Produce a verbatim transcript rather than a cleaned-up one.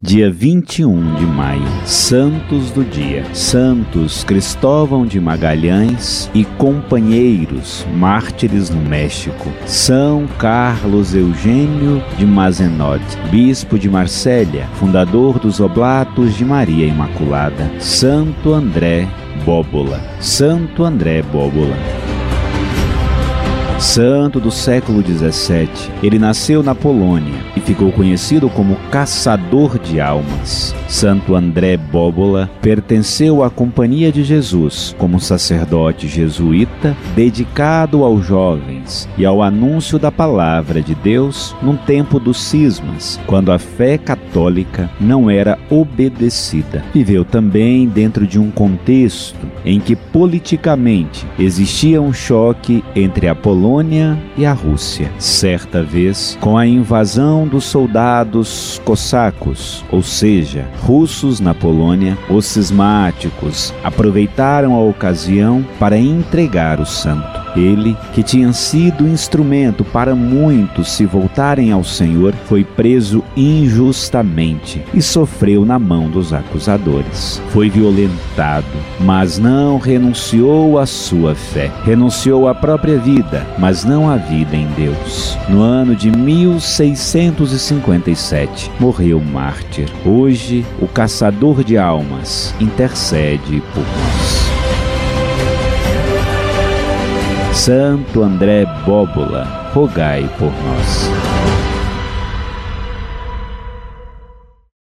Dia vinte e um de maio, Santos do Dia. Santos Cristóvão de Magalhães e companheiros, mártires no México. São Carlos Eugênio de Mazenod, bispo de Marsella, fundador dos Oblatos de Maria Imaculada. Santo André Bóbola. Santo André Bóbola. Santo do século dezessete, ele nasceu na Polônia e ficou conhecido como caçador de almas. Santo André Bóbola pertenceu à Companhia de Jesus como sacerdote jesuíta dedicado aos jovens e ao anúncio da palavra de Deus num tempo dos cismas, quando a fé católica não era obedecida. Viveu também dentro de um contexto em que politicamente existia um choque entre a Polônia e a Rússia. Certa vez, com a invasão dos soldados cossacos, ou seja, russos na Polônia, os cismáticos aproveitaram a ocasião para entregar o santo. Ele, que tinha sido instrumento para muitos se voltarem ao Senhor, foi preso injustamente e sofreu na mão dos acusadores. Foi violentado, mas não renunciou à sua fé. Renunciou à própria vida, mas não à vida em Deus. No ano de mil seiscentos e cinquenta e sete, morreu mártir. Hoje, o caçador de almas intercede por nós. Santo André Bóbola, rogai por nós.